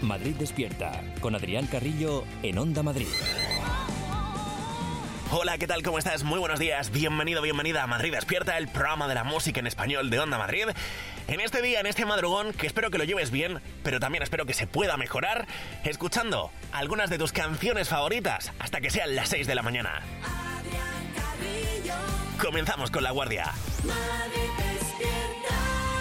Madrid Despierta, con Adrián Carrillo en Onda Madrid. Hola, ¿qué tal? ¿Cómo estás? Muy buenos días. Bienvenido, bienvenida a Madrid Despierta, el programa de la música en español de Onda Madrid. En este día, en este madrugón, que espero que lo lleves bien, pero también espero que se pueda mejorar, escuchando algunas de tus canciones favoritas hasta que sean las 6 de la mañana. Comenzamos con La Guardia. Madrid Despierta.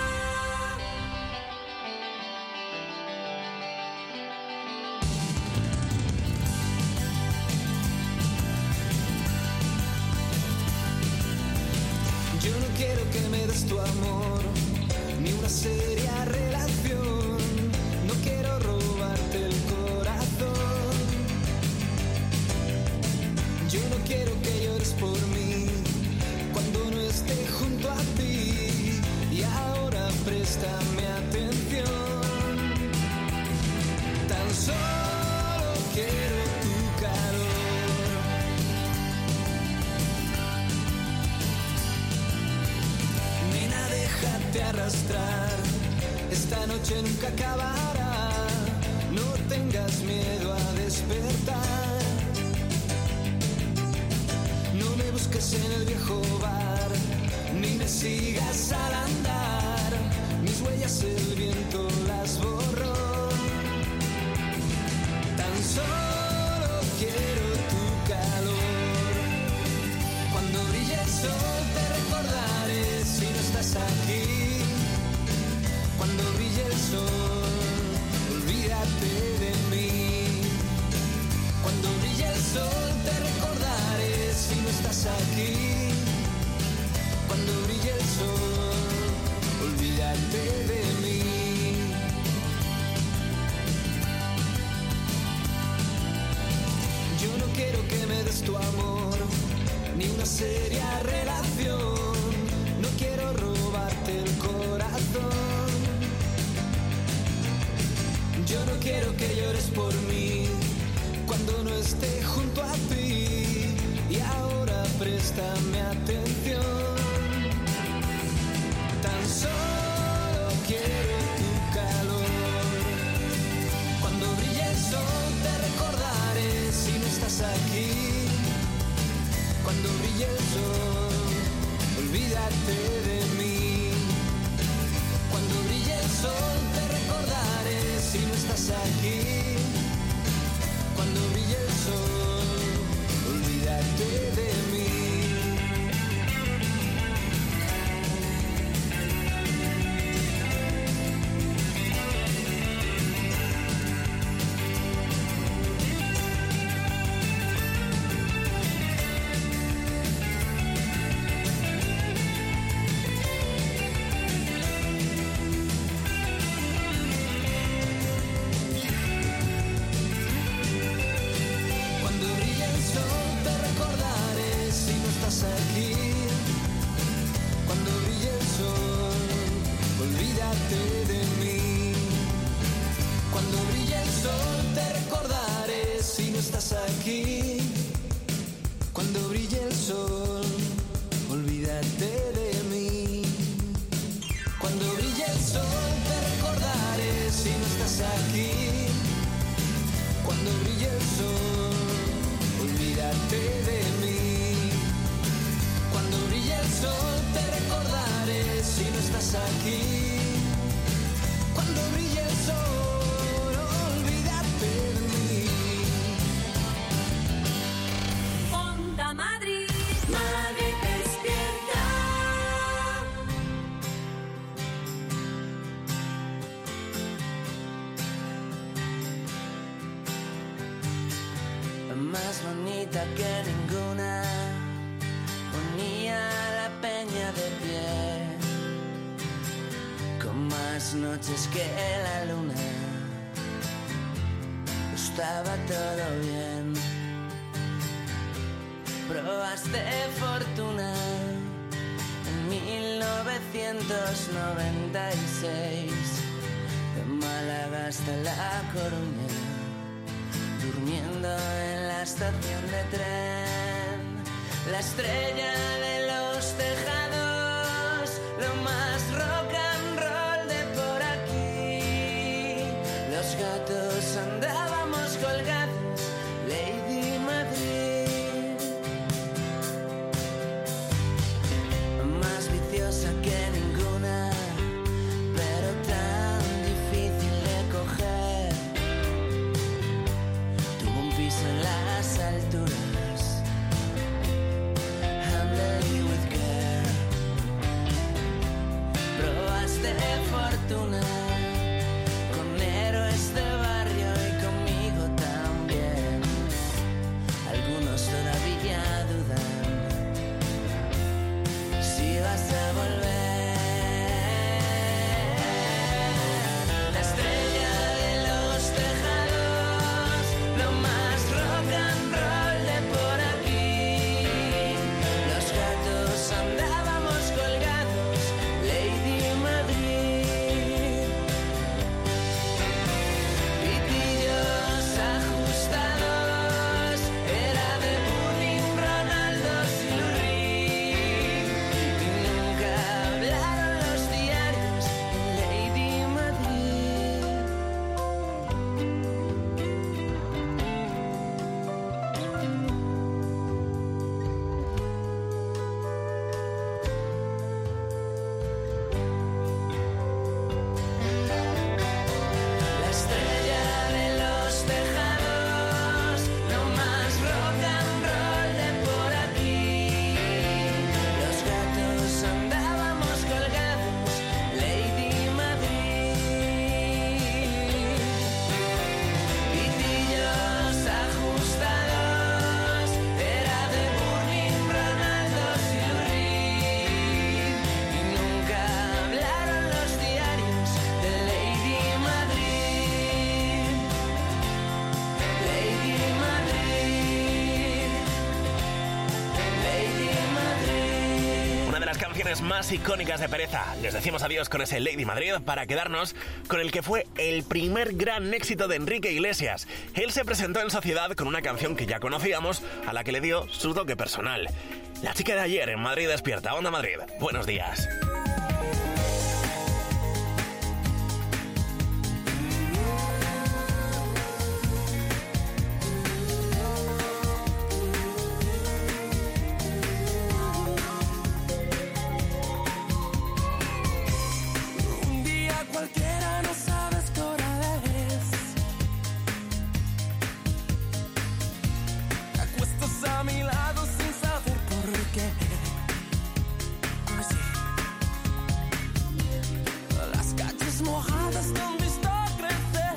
Yo no quiero que me des tu amor, ni una seria relación. No quiero robarte el corazón. Yo no quiero que llores por mí cuando no esté junto a ti. Y ahora préstame atención. Tan solo quiero tu calor. Nena, déjate arrastrar. Esta noche nunca acabará. No tengas miedo a despertar. No me busques en el viejo bar, ni me sigas al andar. Mis huellas el viento las borró. Tan solo quiero tu calor. Cuando brille el sol te recordaré si no estás aquí. Cuando brille el sol, olvídate de mí. Cuando brille el sol te recordaré si no estás aquí. Cuando brille el sol, olvídate de mí. Yo no quiero que me des tu amor, ni una seria relación. No quiero robarte el corazón. Yo no quiero que llores por mí cuando no esté junto a ti. Y ahora préstame atención. Tan solo quiero tu calor. Cuando brille el sol te recordaré si no estás aquí. Cuando brille el sol, olvídate de mí. Cuando brille el sol te recordaré si no estás aquí. Cuando brille el sol, olvídate de mí. Aquí, cuando brille el sol, olvídate de mí. Cuando brille el sol te recordaré si no estás aquí. Cuando brille el sol, olvídate de mí. Cuando brille el sol te recordaré si no estás aquí. Cuando brille el sol, olvídate de mí. Cuando brille el sol te recordaré si no estás aquí. Cuando brille el sol, olvídate de mí. Onda Madrid, Madrid Despierta. Más bonita que ninguna, ponía la peña de pie, con más noches que la luna. Estaba todo bien. Probaste fortuna en 1996, de Málaga hasta La Coruña, durmiendo en la estación de tren. La estrella de los tejados, lo más rock and roll de por aquí. Los gatos fortuna, con héroes de barrio y conmigo también. Algunos todavía dudan si vas a volver. La estrella de los tejados, lo más rock and roll de por aquí. Los gatos andábamos colgados, Lady Madrid. Pitillos ajustados, era de Burning, Ronaldo, Silurri. Y nunca hablaron los diarios de Lady Madrid. La estrella de los tejados, lo más rock and roll de por aquí. Los gatos andábamos colgados, Lady Madrid. Pitillos ajustados, era de Burning, Ronaldo, Silurri. Y nunca hablaron los diarios de Lady Madrid. Lady Madrid. Lady Madrid. Una de las canciones más icónicas de Pereza. Les decimos adiós con ese Lady Madrid para quedarnos con el que fue el primer gran éxito de Enrique Iglesias. Él se presentó en sociedad con una canción que ya conocíamos, a la que le dio su toque personal. La chica de ayer en Madrid Despierta, Onda Madrid. Buenos días. Un día cualquiera, no sabes qué hora es. Te acuestas a mi lado sin saber por qué. Pues sí. Las calles mojadas te han visto crecer.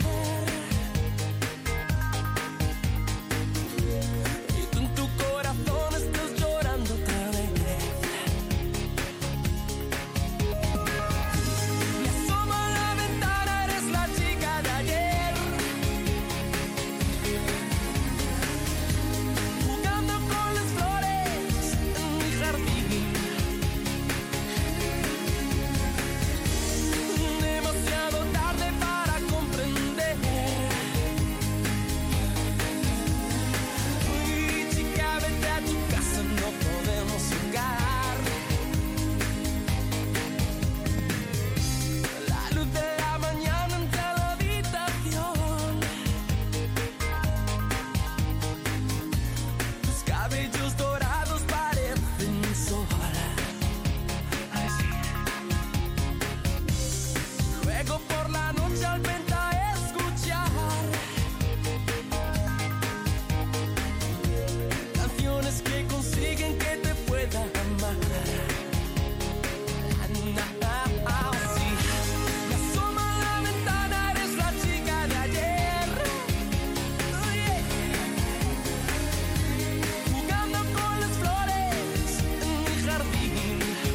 Y tú en tu corazón estás llorando otra vez. Me asomo a la ventana, eres la chica de ayer. Jugando con las flores en mi jardín. Demasiado tarde para comprender. Uy, chica, vete a tu casa, no podemos jugar. La luz de la mañana entra a la habitación. Tus cabellos dorados parecen sol. Ay, sí. Luego por la noche al vente a escuchar canciones que consiguen que te pueda amar. Sí. Me asomo a la ventana, eres la chica de ayer. Oh, yeah. Jugando con las flores en mi jardín.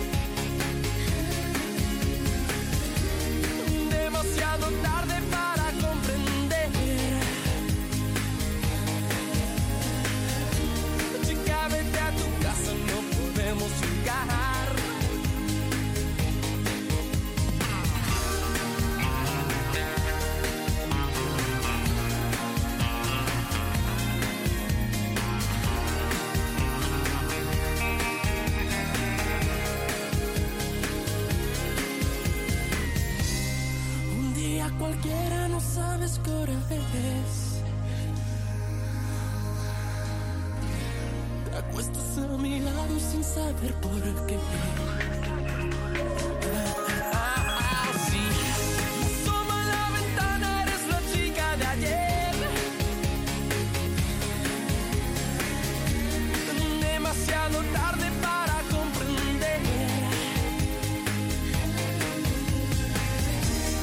Demasiado tarde para comprender. Chica, vete a tu casa, no podemos jugar. Un día cualquiera, no sabes qué hora es. Te acuestas a mi lado sin saber por qué. Sí. Me asomo a la ventana, eres la chica de ayer. Demasiado tarde para comprender.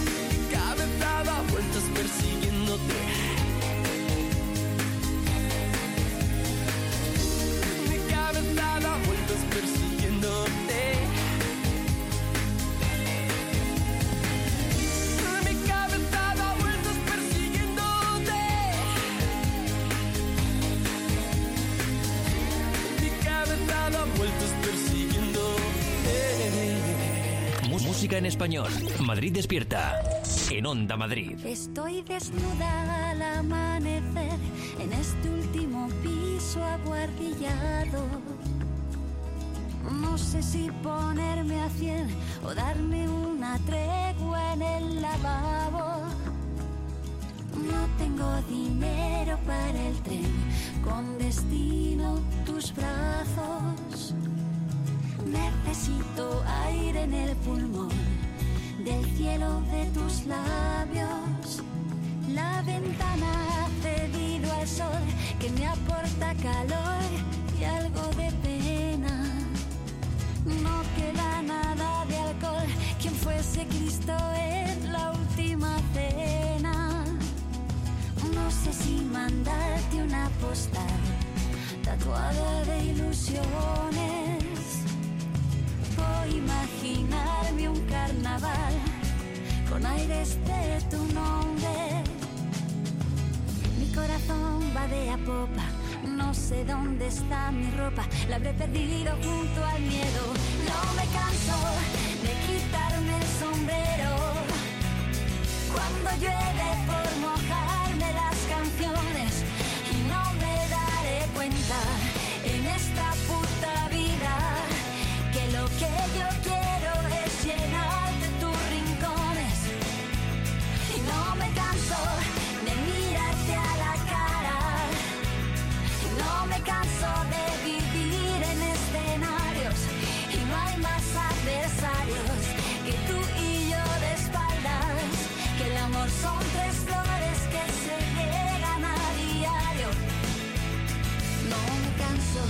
música en español. Madrid despierta. En Onda Madrid. Estoy desnuda al amanecer en este último piso abuhardillado. No sé si ponerme a 100 o darme una tregua en el lavabo. No tengo dinero para el tren, con destino tus brazos. Necesito aire en el pulmón, del cielo de tus labios. La ventana ha cedido al sol, que me aporta calor y algo de pena. No queda nada de alcohol, quien fuese Cristo en la última cena. No sé si mandarte una postal tatuada de ilusiones o imaginarme un carnaval con aires de tu nombre. Mi corazón va de a popa, no sé dónde está mi ropa, la habré perdido junto al miedo. No me canso de quitarme el sombrero cuando llueve por mojarme las canciones, y no me daré cuenta en esta puta vida que lo que yo quiero es llenarte tus rincones. Y no me canso de mirarte a la cara, y no me canso de vivir en escenarios, y no hay más adversarios que tú y yo de espaldas, que el amor son 3 flores que se llegan a diario. No me canso.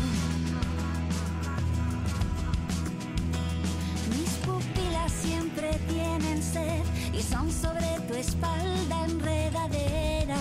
Mis pupilas siempre tienen sed y son sobre tu espalda enredadera.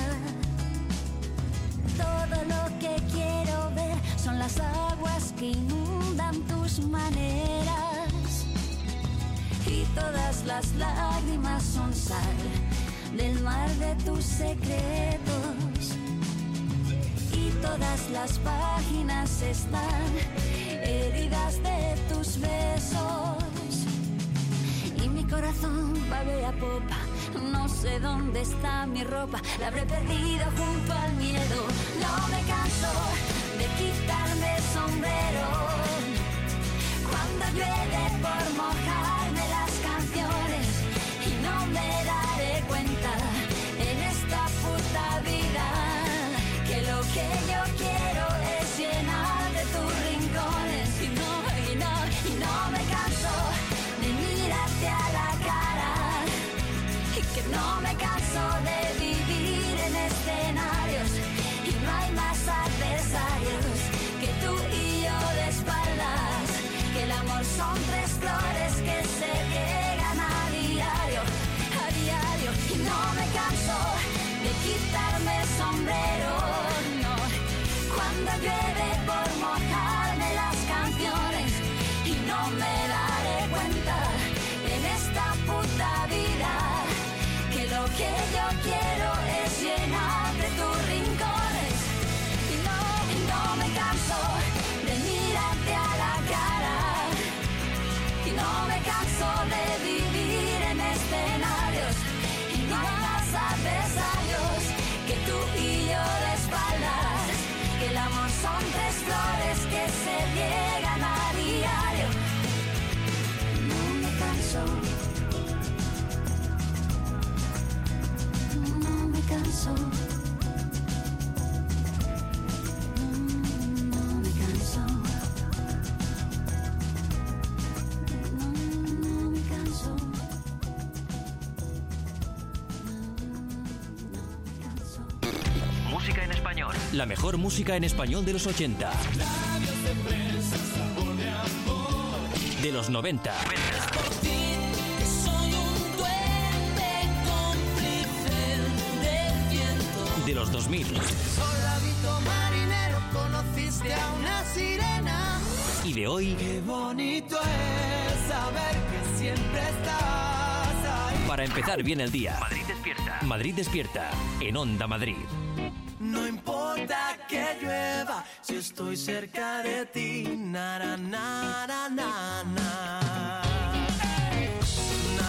Todo lo que quiero ver son las aguas que inundan tus maneras, y todas las lágrimas son sal del mar de tus secretos, y todas las páginas están heridas de tus besos. Y mi corazón va de a popa, no sé dónde está mi ropa, la habré perdido junto al miedo. No me canso de quitarme el sombrero cuando llueve por mojarme las canciones, y no me daré cuenta en esta puta vida que lo que yo quiero es llenar de tus rincones. Y no me canso de mirarte a la cara, y que no me canso de vivir en escenarios, y no hay más adversarios que tú y yo de espaldas, que el amor son 3 flores que se llegan a diario, y no me canso de quitarme el sombrero, no, cuando llueve por mojarme las canciones, y no me daré cuenta en esta puta vida que lo que yo quiero es llenar de tus rincones. Y no me canso de mirarte a la cara, y no me canso de vivir en escenarios, y no hay más adversarios que tú y yo de espaldas, que el amor son 3 flores que se llegan a diario. No me canso, no me canso, no me canso, no me canso, no me canso. Música en español. La mejor música en español de los 80. De los 90. Soy un duende cómplice del viento. De los 2000. Soldadito marinero, conociste a una sirena. Y de hoy. Qué bonito es saber que siempre estás ahí. Para empezar bien el día. Madrid despierta. Madrid despierta. En Onda Madrid. No importa que llueva, si estoy cerca de ti. Na, na, na, na, na, na.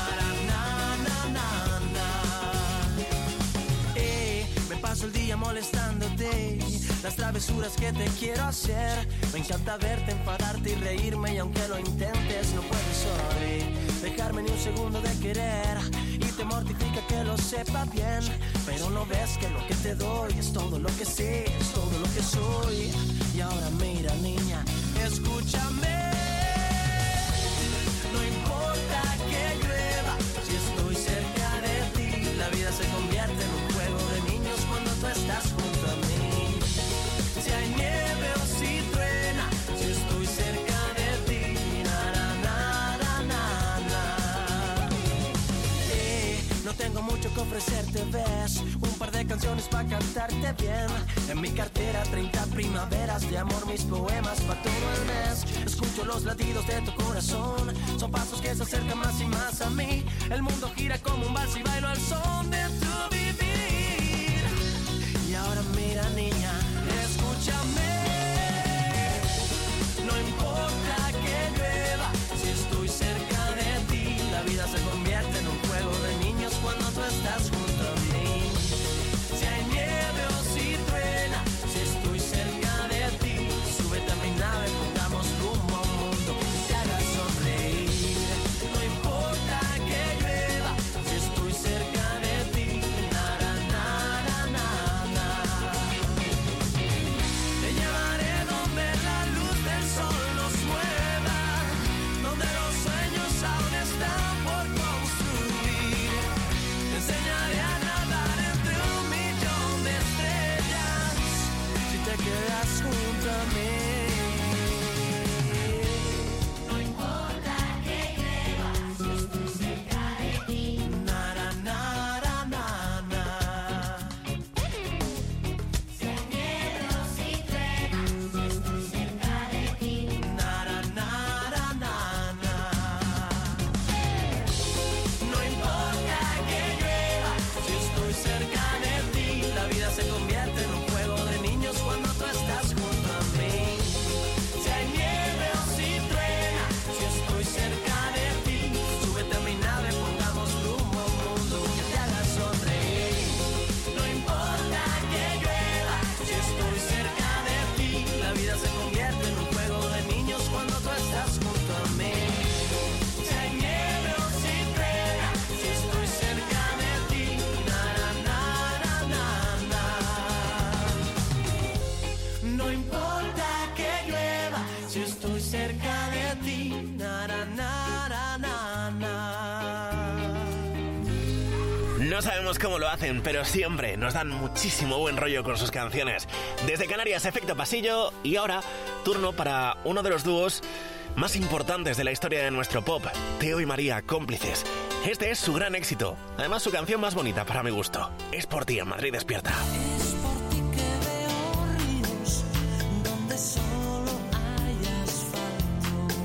las travesuras que te quiero hacer. Me encanta verte, enfadarte y reírme, y aunque lo intentes no puedes hoy dejarme ni un segundo de querer. Y te mortifica que lo sepa bien, pero no ves que lo que te doy es todo lo que sé, es todo lo que soy. Y ahora mira, niña, escúchame. No importa que llueva, si estoy cerca de ti. La vida se convierte en un juego de niños cuando tú estás junto a mí. Si hay nieve o si truena, si estoy cerca de ti. Na, na, na, na, na, na. No tengo mucho que ofrecerte, ves, un par de canciones para cantarte bien. En mi cartera 30 primaveras de amor, mis poemas para todo el mes. Escucho los latidos de tu corazón, son pasos que se acercan más y más a mí. El mundo gira como un vals y bailo al son de tu vivir. Y ahora mira, niña, escúchame. No importa que llueva, si estoy cerca de ti. La vida se convierte en un juego de niños cuando tú estás junto a mí. Si hay nieve o si truena, si estoy cerca de ti. Súbete a mi nave, pongamos rumbo a un mundo que te haga sonreír. No importa que llueva, si estoy cerca de ti. Na, na, na, na, na, na. Te llevaré donde la luz del sol nos mueva, donde los sueños aún están por construir. Te enseñaré a nadar entre un millón de estrellas si te quedas junto a mí. No importa que llueva, si estoy cerca de ti. Na, na, na, na, na, na. Si hay nieve o si truena, si estoy cerca de ti. Na, na, na, na, na, na. No importa que llueva, si estoy cerca de ti. La vida se convierte en un juego de niños cuando tú estás junto a mí. Si hay nieve o si truena, si estoy cerca de ti. Súbete a mi nave, pongamos rumbo a un mundo que te haga sonreír. No importa que llueva, si estoy cerca de ti. La vida se convierte en un juego de niños cuando tú estás junto a mí. Si hay nieve o si truena, si estoy cerca de ti. Na, na, na, na, na, na. No importa que llueva, si estoy cerca de ti. Na, na, na, na, na. No sabemos cómo lo hacen, pero siempre nos dan muchísimo buen rollo con sus canciones. Desde Canarias, Efecto Pasillo, y ahora turno para uno de los dúos más importantes de la historia de nuestro pop, Teo y María, Cómplices. Este es su gran éxito, además su canción más bonita para mi gusto. Es por ti en Madrid Despierta. Es por ti que veo ríos donde solo hay asfalto.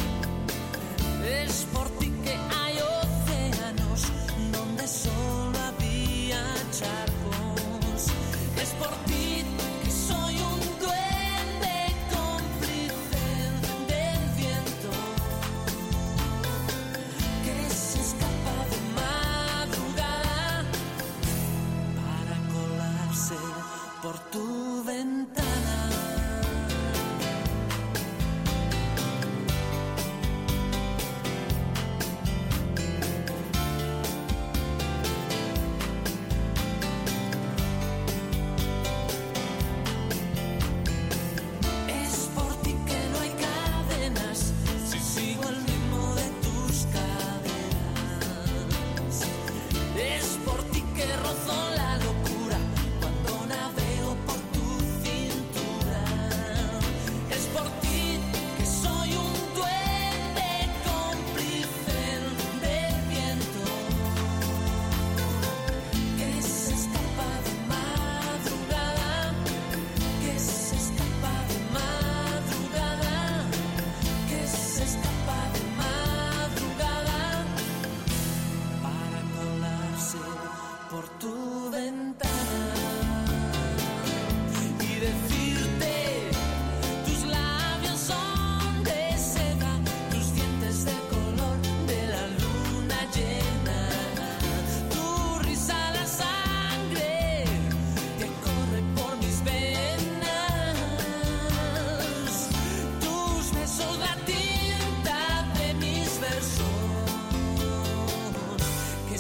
Es por ti que hay océanos donde solo había charcos. Es por ti que soy un duende cómplice del viento que se escapa de madrugada para colarse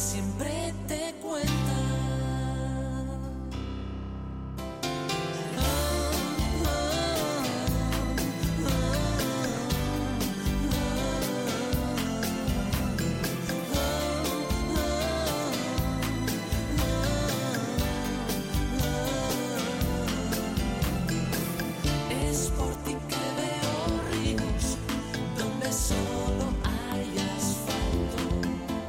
siempre te cuenta. Es por ti que veo ríos donde solo hay asfalto.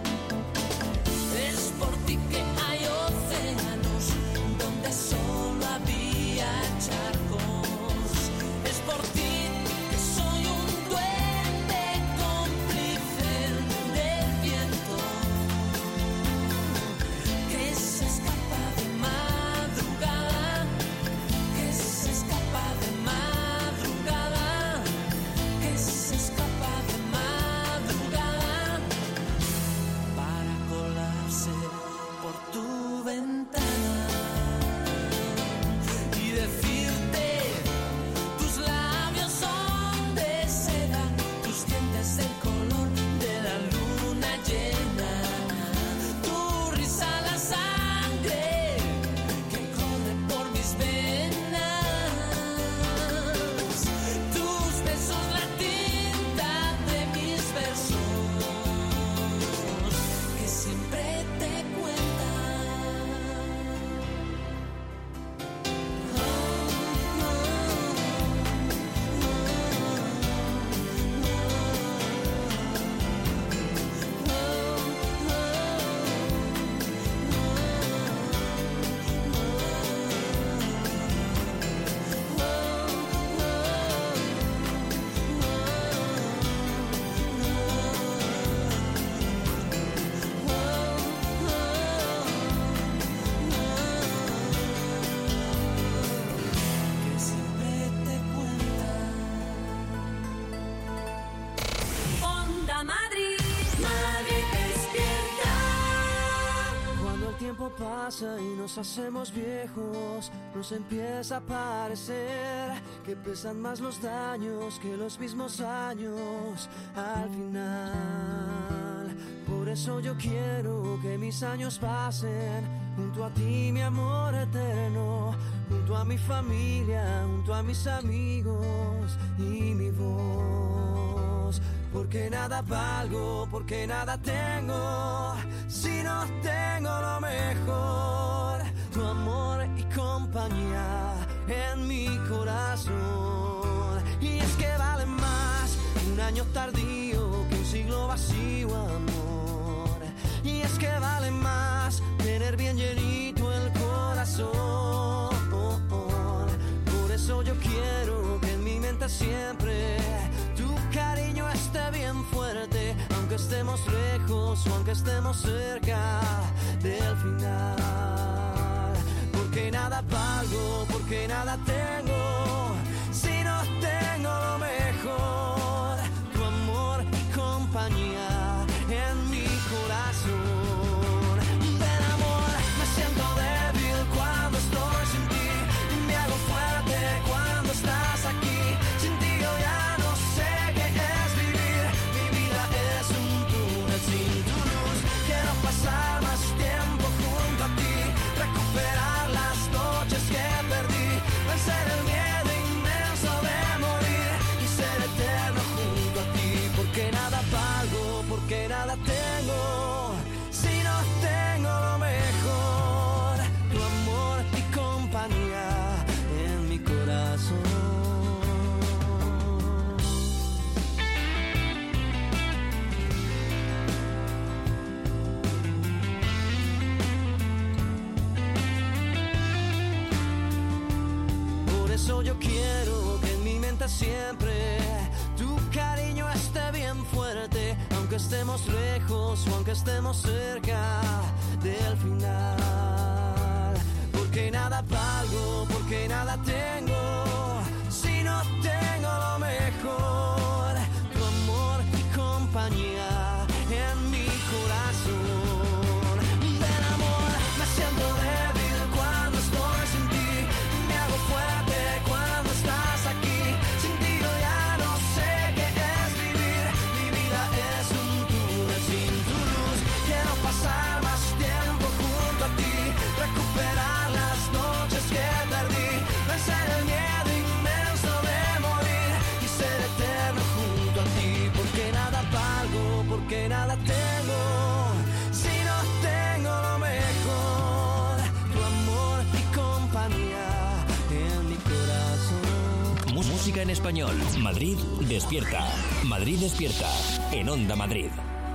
Es por ti que hay océanos donde solo había charcos. Es por ti que soy un duende cómplice del viento que se escapa de madrugada, que se escapa de madrugada, que se escapa de madrugada para colarse por tu ventana y decirte: tus labios son de seda, tus dientes del color de la luna llena, tu risa la sangre que corre por mis venas, tus besos la tinta de mis versos que siempre te cuentan. Que siempre te cuentan. Onda Madrid, Madrid despierta. Cuando el tiempo pasa y nos hacemos viejos, nos empieza a parecer que pesan más los daños que los mismos años al final. Por eso yo quiero que mis años pasen junto a ti, mi amor eterno, junto a mi familia, junto a mis amigos y mi voz. Porque nada valgo, porque nada tengo, si no tengo lo mejor, tu amor y compañía en mi corazón. Y es que vale más un año tardío que un siglo vacío, amor. Y es que vale más tener bien llenito el corazón. Por eso yo quiero que en mi mente siempre tu cariño esté bien fuerte, aunque estemos lejos o aunque estemos cerca del final. Porque nada valgo, porque nada tengo, si no tengo lo mejor, tu amor y compañía en mi corazón. Ven, amor, me siento débil cuando estoy sin ti, me hago fuerte cuando estás aquí. Sin ti yo ya no sé qué es vivir, mi vida es un túnel sin tu luz. Quiero pasar más tiempo junto a ti, recuperar las noches que perdí, vencer el miedo inmenso de morir y ser eterno junto a ti. Porque nada valgo, porque nada tengo, si no tengo lo mejor, tu amor y compañía en mi corazón. Por eso yo quiero que en mi mente siempre tu cariño esté bien fuerte, aunque estemos lejos o aunque estemos cerca del final. Porque nada valgo, porque nada tengo, si no tengo lo mejor, tu amor y compañía en mi corazón. Ven, amor, me siento débil cuando estoy sin ti, me hago fuerte cuando estás aquí. Sin ti yo ya no sé qué es vivir, mi vida es un túnel sin tu luz. Quiero pasar más música en español. Madrid despierta. Madrid despierta. En Onda Madrid.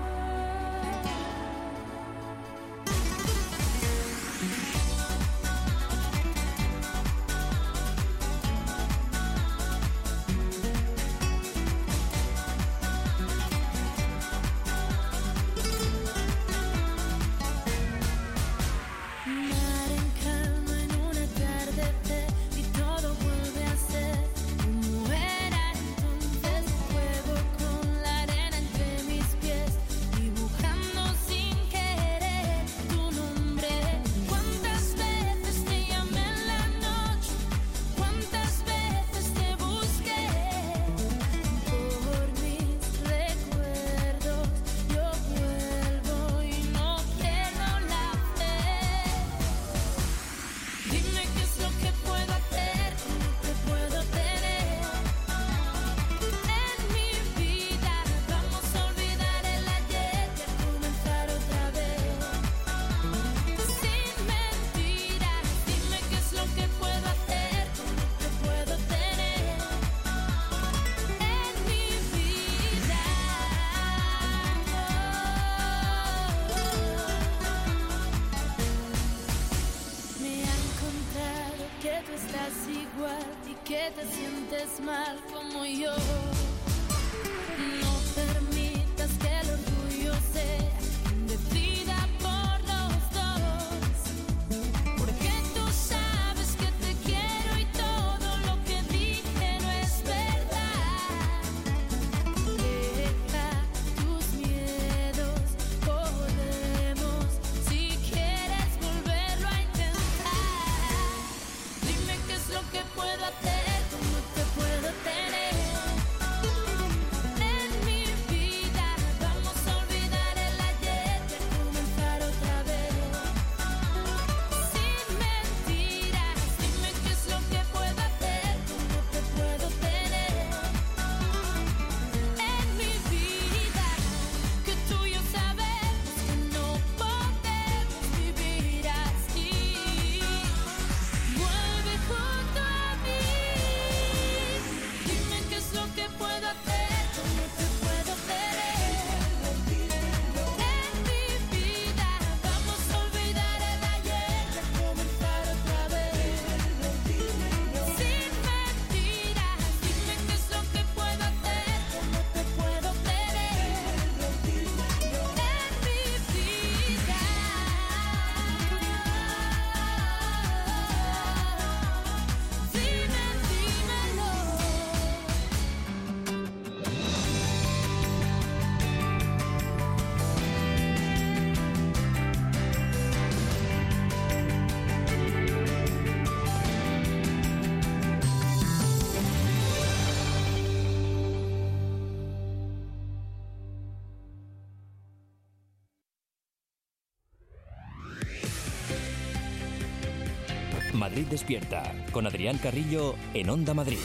Madrid despierta, con Adrián Carrillo en Onda Madrid.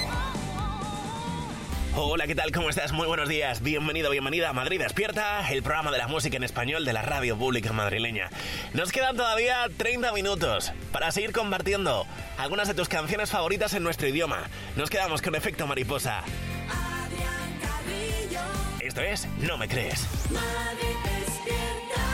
Hola, ¿qué tal? ¿Cómo estás? Muy buenos días. Bienvenido, bienvenida a Madrid Despierta, el programa de la música en español de la radio pública madrileña. Nos quedan todavía 30 minutos para seguir compartiendo algunas de tus canciones favoritas en nuestro idioma. Nos quedamos con Efecto Mariposa. Adrián Carrillo. Esto es No Me Crees. Madrid despierta.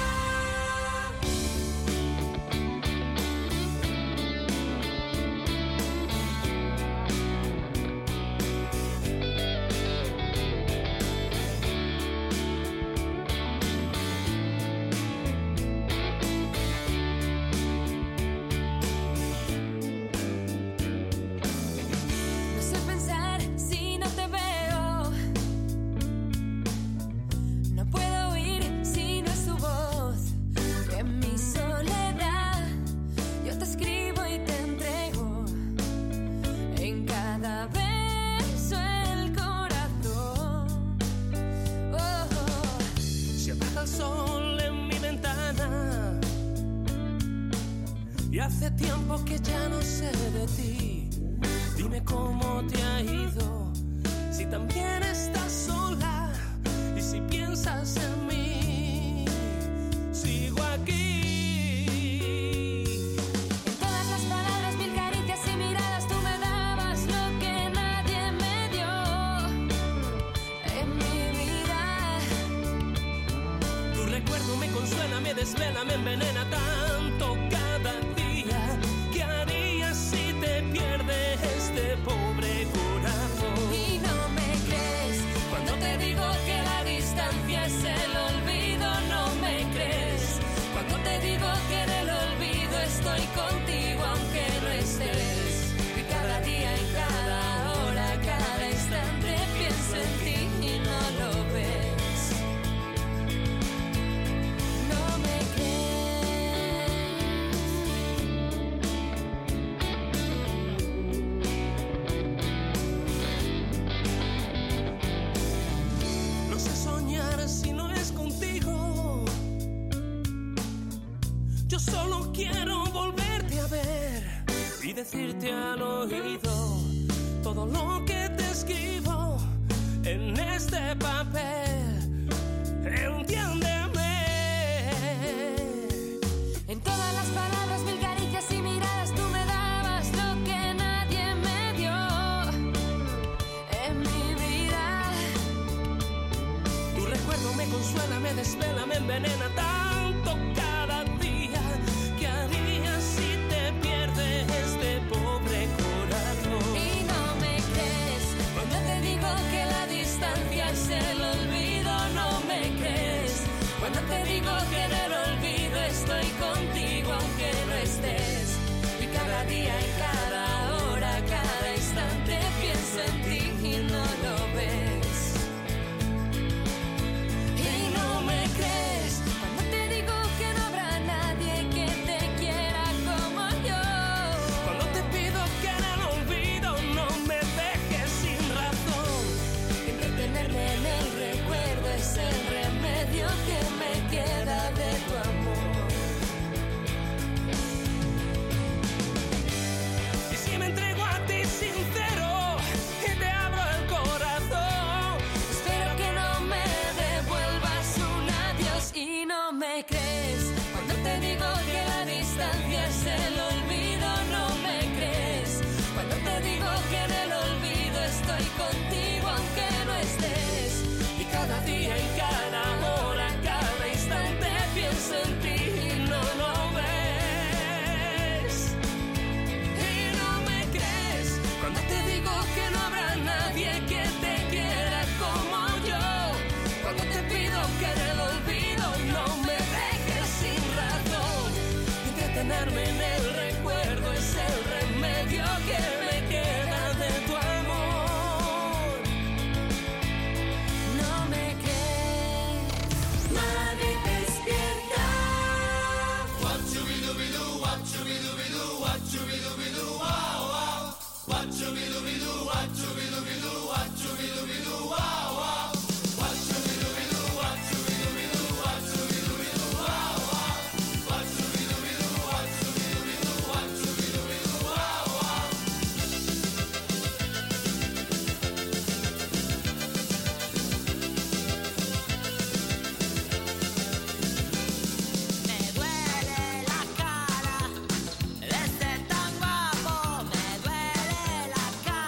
Y hace tiempo que ya no sé de ti. Dime cómo te ha ido, si también estás sola y si piensas en mí. Sigo aquí. En todas las palabras, mil caricias y miradas, tú me dabas lo que nadie me envenena tanto cada día. ¿Qué harías si te pierde este pobre corazón? Y no me crees Cuando te digo que la distancia es el olvido, no me crees. Cuando te digo que en el olvido estoy contigo aunque no estés. Y cada día y cada hora, cada instante pienso en ti y no lo ves. no me No sé soñar si no es contigo. Yo solo quiero volverte a ver y decirte al oído todo lo que te escribo en este papel. Entiéndeme. En todas las palabras, mil caricias y miradas, tú me dabas lo que nadie me dio en mi vida. Tu recuerdo me consuela, me desvela, me envenena tanto cada día. ¿Qué harías si te pierde este pobre corazón? Y no me crees cuando te digo que la distancia es el olvido, no me crees. Cuando te digo que en el olvido estoy contigo aunque no estés. Y cada día y cada hora, cada instante pienso en ti y no lo ves. Y no me crees cuando te digo que no habrá nadie que te quiera como yo. Cuando te pido que en el olvido no me dejes sin razón. Entretenerme en el recuerdo es el remedio que me queda de tu amor. Y si me entrego a ti sincero y te abro el corazón, Espero que no me devuelvas un adiós y no me crees. Cuando te digo que la distancia es el olvido, no me crees. Cuando te digo que en el olvido estoy contigo aunque no estés. y cada día y cada hora, cada instante pienso en ti y no lo ves. Y no me crees cuando te digo que no habrá nadie que te quiera como yo. Cuando te pido que en el olvido no me dejes sin razón. Entretenerme en el recuerdo es el remedio que me queda de tu amor. No me crees. Madrid despierta. Me duele la cara de ser tan guapo, me duele la cara.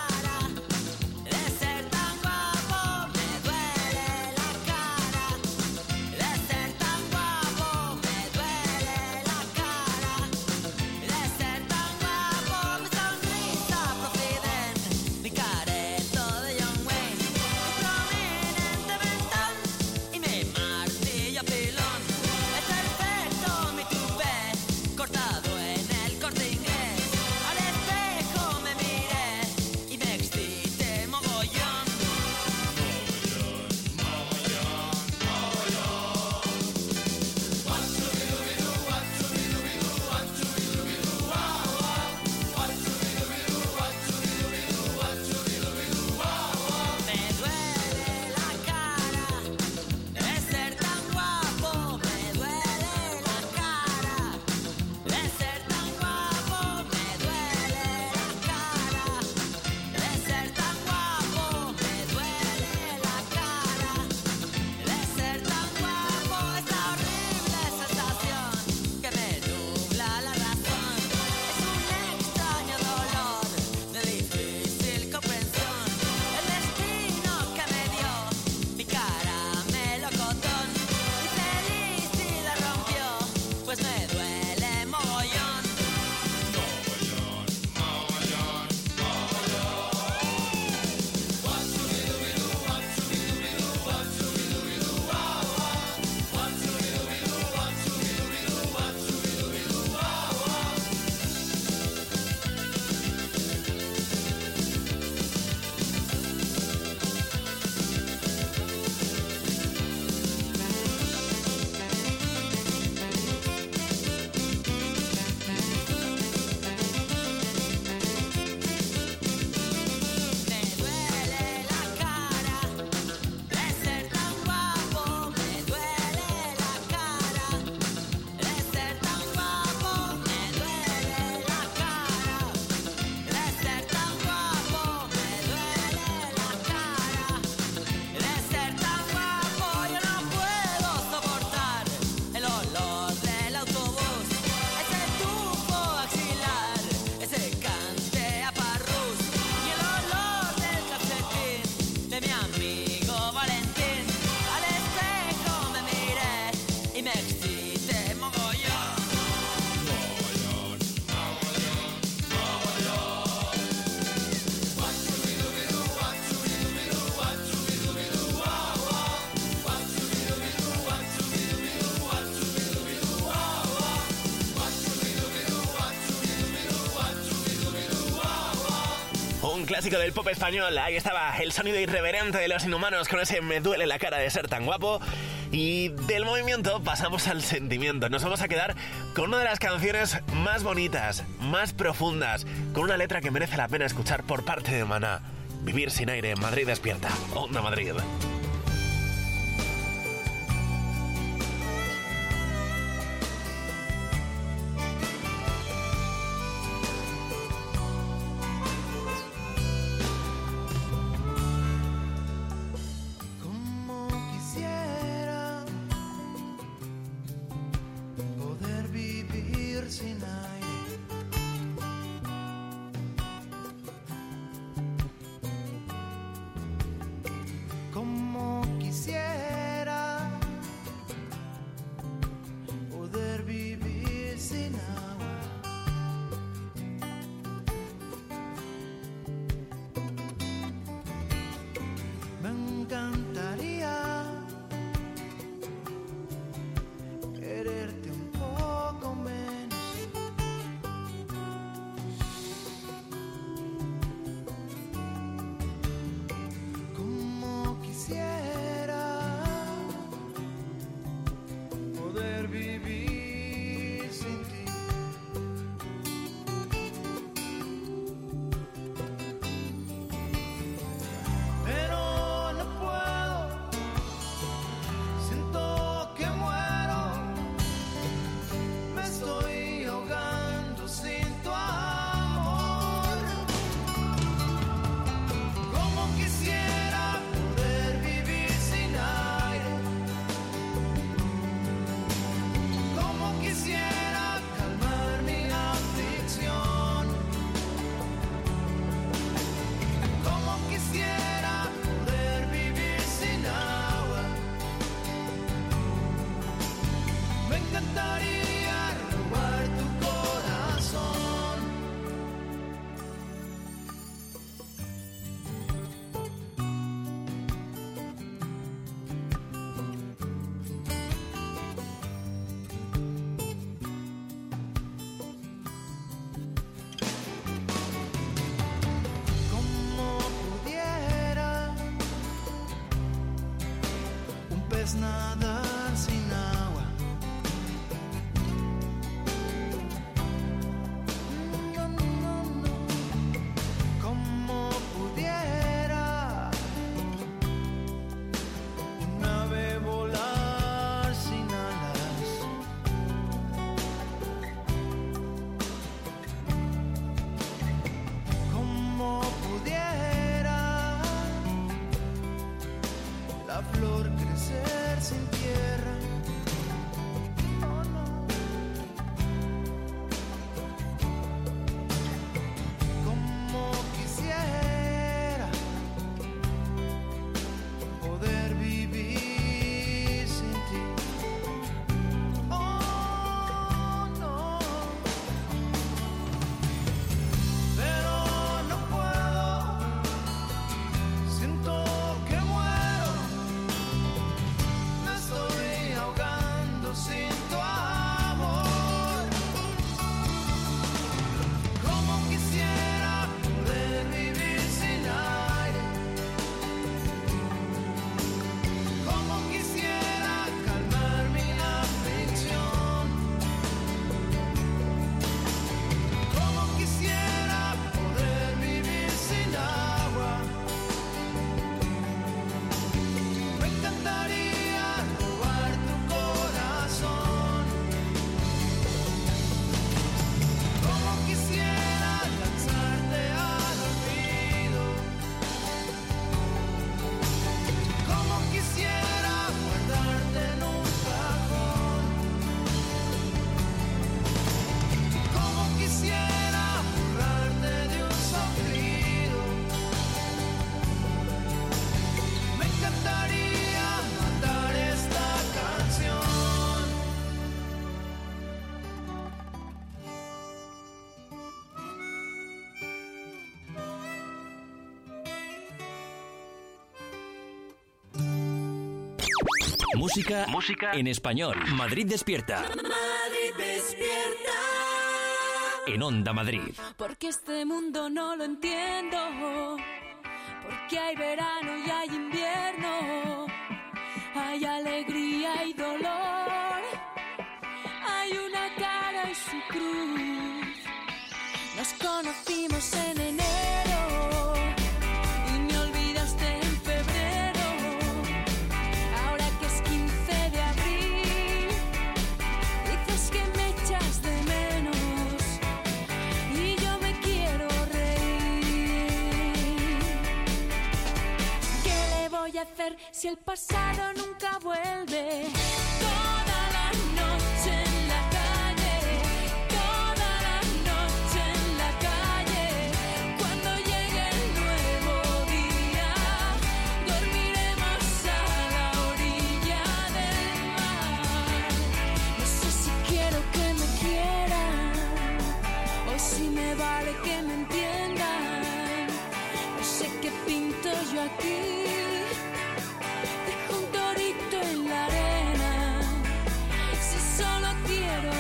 clásico del pop español. Ahí estaba el sonido irreverente de Los Inhumanos con ese Me duele la cara de ser tan guapo. Y del movimiento pasamos al sentimiento. Nos vamos a quedar con una de las canciones más bonitas, más profundas, con una letra que merece la pena escuchar por parte de Maná. Vivir sin aire, Madrid despierta. Onda Madrid. Nadar sin agua. No, no, no. Como pudiera un ave volar sin alas. Como pudiera la flor crecer sin tierra. Oh, no. Como quisiera poder vivir sin ti. Oh, no. Pero no puedo. Siento que muero. Me estoy ahogando sin tu amor. Como quisiera poder vivir sin aire. Como quisiera calmar mi aflicción. Como quisiera poder vivir sin agua. Me encantaría robar tu corazón. Como quisiera lanzarte al olvido. Como quisiera guardarte en un cajón. Como quisiera borrarte de un soplido. Me encantaría matar esta canción. Música en español. Madrid despierta. Madrid despierta. en Onda Madrid. Porque este mundo no lo entiendo. Porque hay verano y hay invierno. Hay alegría y dolor. Hay una cara y su cruz. Nos conocimos en enero y me olvidaste en febrero. Ahora que es 15 de abril, dices que me echas de menos y yo me quiero reír. ¿Qué le voy a hacer si el pasado nunca vuelve? Toda la noche en la calle, toda la noche en la calle. Cuando llegue el nuevo día, dormiremos a la orilla del mar. No sé si quiero que me quieran o si me vale que me entiendan. No sé qué pinto yo aquí. Dejo un torito en la arena, si solo quiero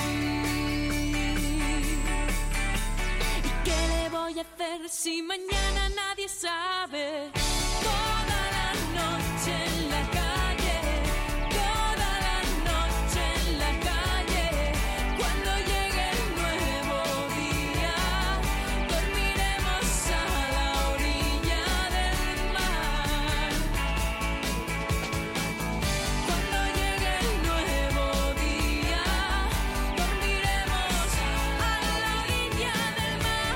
vivir. ¿Y qué le voy a hacer si mañana nadie sabe? Toda la noche en la calle, toda la noche en la calle. Cuando llegue el nuevo día, dormiremos a la orilla del mar. Cuando llegue el nuevo día, dormiremos a la orilla del mar.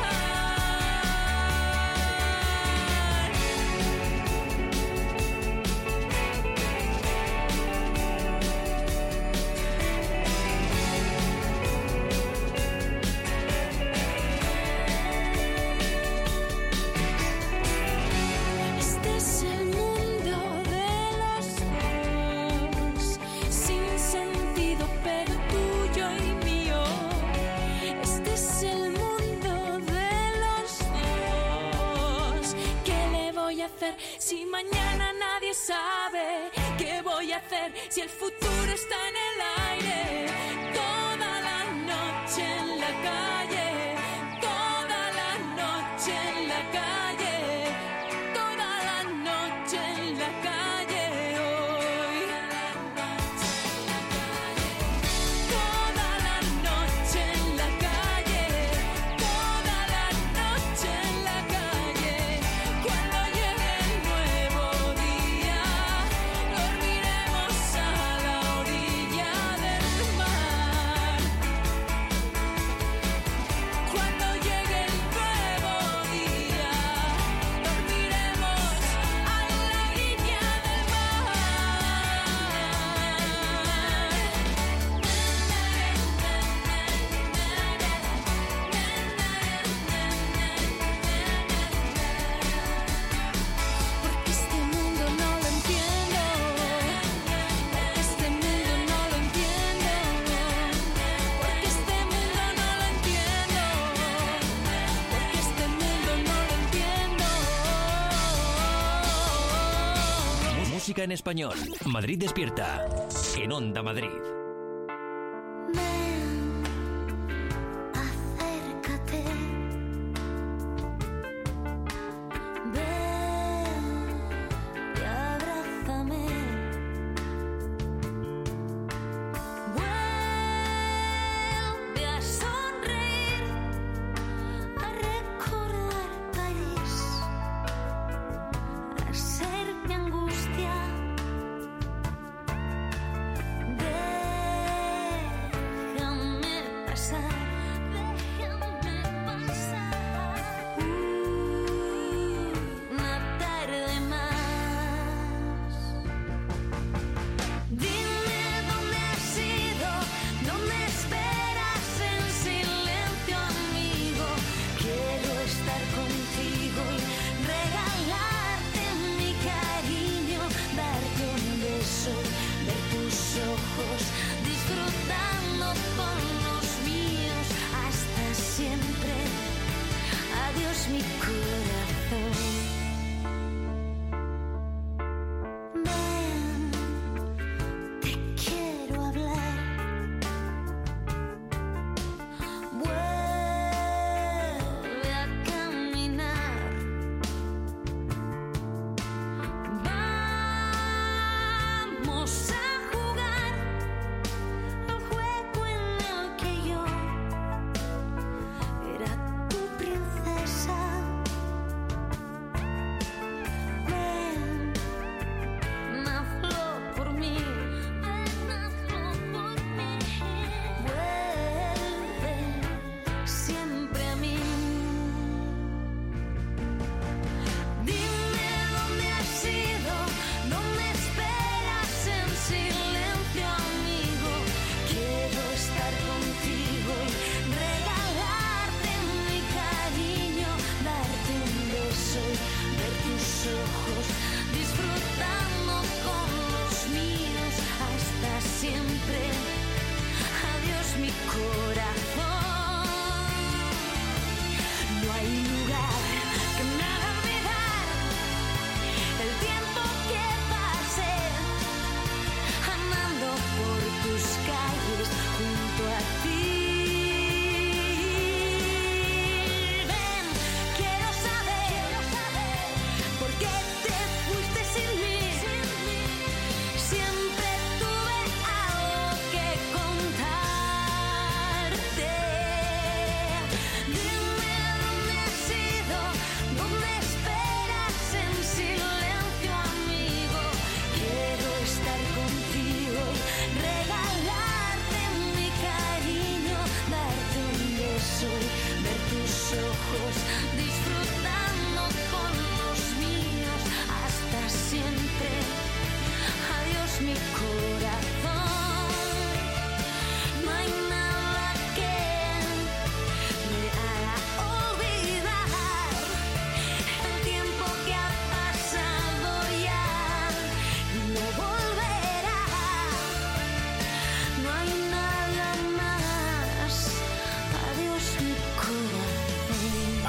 Este es el mundo de los dos, sin sentido pero tuyo y mío. Este es el mundo de los dos. ¿Qué le voy a hacer si mañana nadie sabe? ¿Qué voy a hacer si el futuro está en el aire? Toda la noche en la calle, toda la noche en la calle, toda la noche en la calle hoy. Toda la noche en la calle, toda la noche en la calle. Cuando llegue el nuevo día, dormiremos a la orilla del mar. Cuando llegue el nuevo día, dormiremos a la orilla del Porque este mundo no lo entiendo. Porque este mundo no lo entiendo. Porque este mundo no lo entiendo. Porque este mundo no lo entiendo. Música en español. Madrid despierta en Onda Madrid. Ven, acércate. Ven y abrázame. Vuelve a sonreír, a recordar París, a ser mi angustia. Ven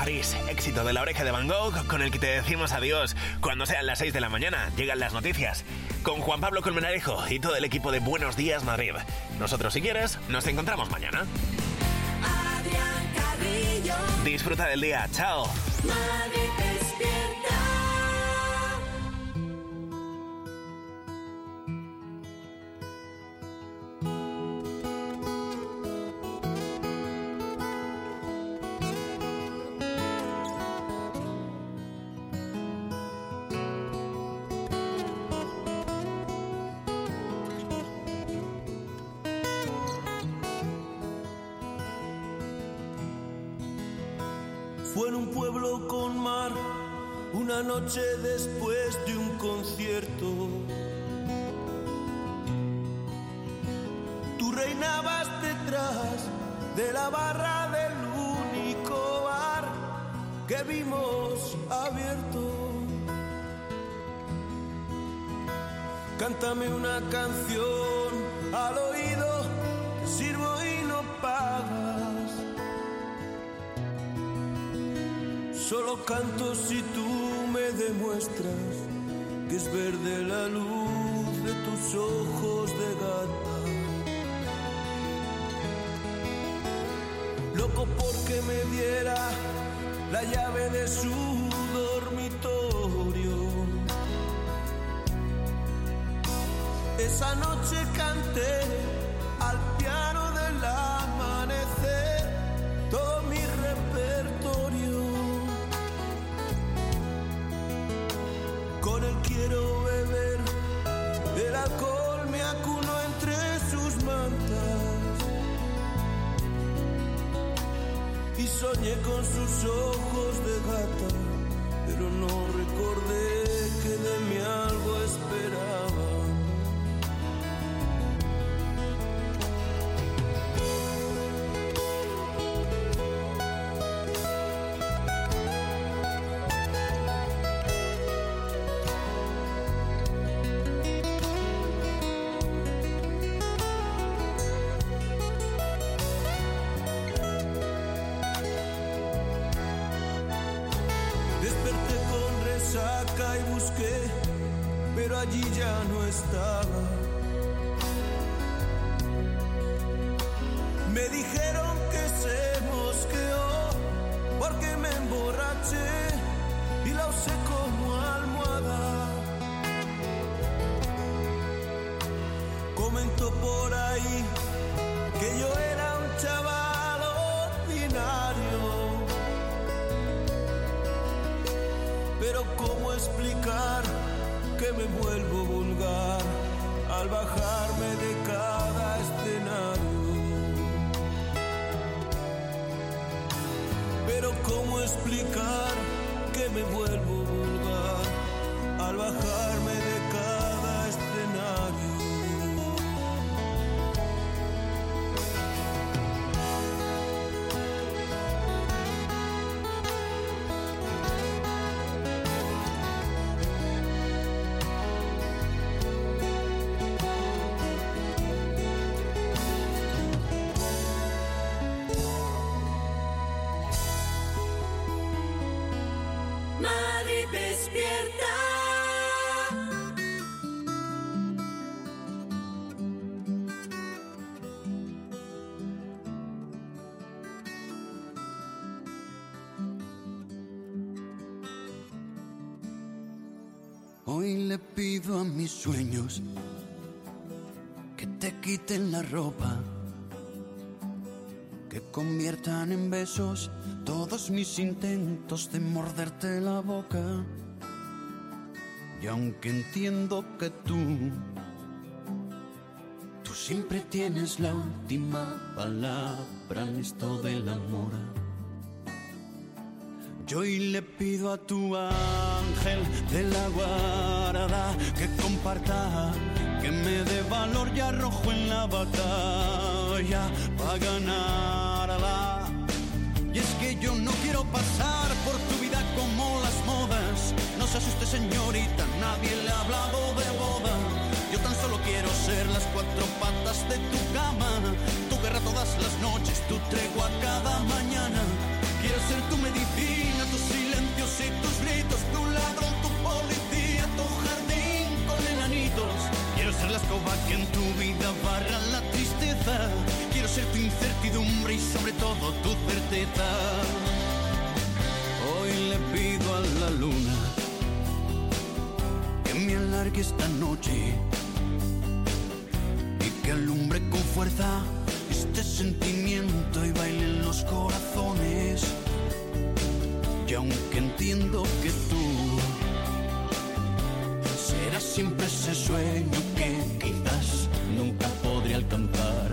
París, éxito de La Oreja de Van Gogh, con el que te decimos adiós cuando sean las 6 de la mañana. Llegan las noticias con Juan Pablo Colmenarejo y todo el equipo de Buenos Días Madrid. Nosotros, si quieres, nos encontramos mañana. Adrián Carrillo. Disfruta del día. Chao. Madrid despierta. Fue en un pueblo con mar, una noche después de un concierto. Tú reinabas detrás de la barra del único bar que vimos abierto. Cántame una canción al oído, te sirvo y no pagas. Solo canto si tú me demuestras que es verde la luz de tus ojos de gata. Loco porque me diera la llave de su dormitorio. Esa noche canté al piano del amanecer todo mi repertorio. Con él quiero beber, el alcohol me acuno entre sus mantas. Y soñé con sus ojos de gata, pero no recordé que de mí algo esperaba. Desperté con resaca y busqué, pero allí ya no estaba. Me dijeron que se mosqueó porque me emborraché y la usé como almohada. Comentó por ahí que yo era un chaval ordinario. Pero ¿cómo explicar que me vuelvo vulgar al bajarme de cada escenario? Pero ¿cómo explicar que me vuelvo vulgar al bajarme de cada escenario? Madrid despierta. Hoy le pido a mis sueños que te quiten la ropa, que conviertan en besos todos mis intentos de morderte la boca. Y aunque entiendo que tú siempre tienes la última palabra en esto del amor, yo hoy le pido a tu ángel de la guarda que comparta, que me dé valor y arrojo en la batalla para ganarla. Y es que yo no quiero pasar por tu vida como las modas. No se asuste, señorita, nadie le ha hablado de boda. Yo tan solo quiero ser las cuatro patas de tu cama, tu guerra todas las noches, tu tregua cada mañana. Quiero ser tu medicina escoba que en tu vida barra la tristeza. Quiero ser tu incertidumbre y sobre todo tu certeza. Hoy le pido a la luna que me alargue esta noche y que alumbre con fuerza este sentimiento y baile en los corazones. Y aunque entiendo que tú serás siempre ese sueño que quizás nunca podré alcanzar,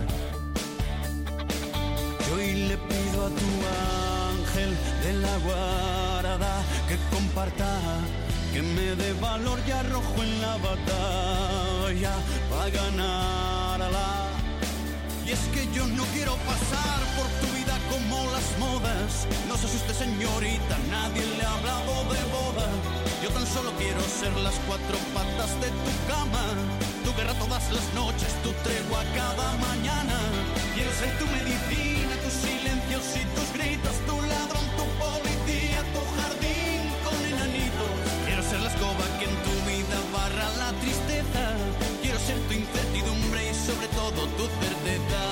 yo hoy le pido a tu ángel de la guarda que comparta, que me dé valor y arrojo en la batalla para ganarla. Y es que yo no quiero pasar por tu vida como las modas. No se asuste, señorita, nadie le ha hablado de boda. Yo tan solo quiero ser las cuatro patas de tu cama, tu guerra todas las noches, tu tregua cada mañana. Quiero ser tu medicina, tus silencios y tus gritos, tu ladrón, tu policía, tu jardín con enanitos. Quiero ser la escoba que en tu vida barra la tristeza. Quiero ser tu incertidumbre y sobre todo tu certeza.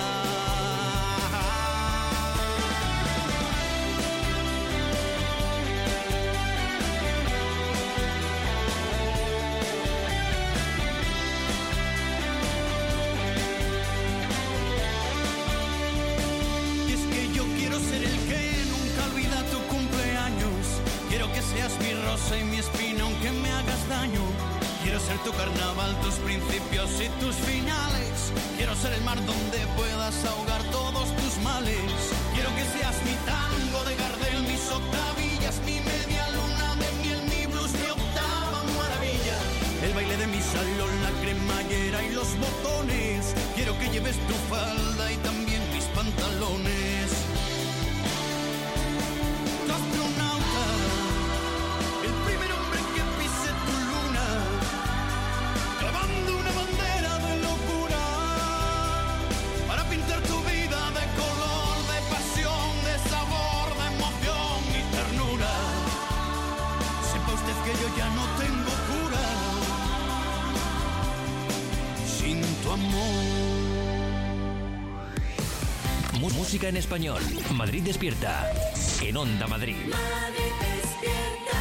Y es que yo quiero ser el que nunca olvida tu cumpleaños. Quiero que seas mi rosa y mi espina aunque me hagas daño. Quiero ser tu carnaval, tus principios y tus finales. Quiero ser el mar donde puedas ahogar todos tus males. Quiero que seas mi tango de Gardel, mis octavillas, mi media luna de miel, mi blues, mi octava maravilla. El baile de mi salón, la cremallera y los botones. Quiero que lleves tu falda y también mis pantalones. Tu astronauta, el primer hombre que pise tu luna, clavando una bandera de locura para pintar tu vida de color, de pasión, de sabor, de emoción y ternura. Sepa usted que yo ya no tengo cura sin tu amor. Música en español. Madrid despierta. En Onda Madrid. Madrid despierta.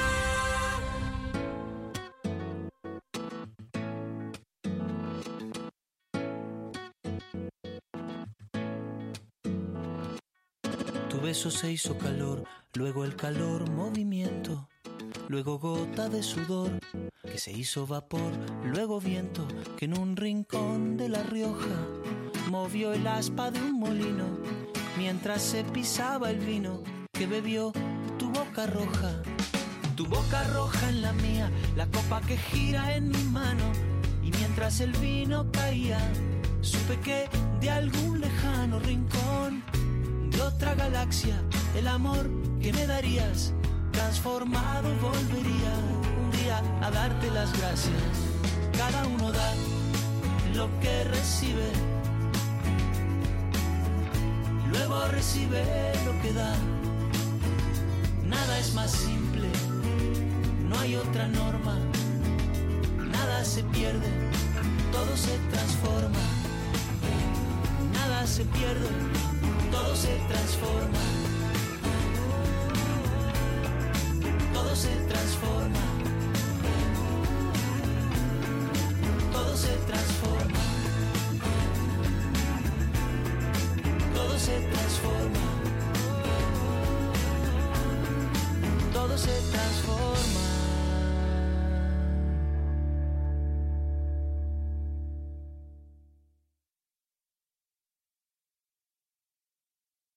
Tu beso se hizo calor, luego el calor movimiento, luego gota de sudor que se hizo vapor, luego viento que en un rincón de La Rioja movió el aspa de un molino mientras se pisaba el vino que bebió tu boca roja en la mía, la copa que gira en mi mano, y mientras el vino caía supe que de algún lejano rincón de otra galaxia el amor que me darías transformado volvería un día a darte las gracias. Cada uno da lo que recibe, luego recibe lo que da. Nada es más simple, no hay otra norma. Nada se pierde, todo se transforma. Nada se pierde, todo se transforma. Todo se transforma. Todo se transforma. Todo se transforma. Todo se transforma.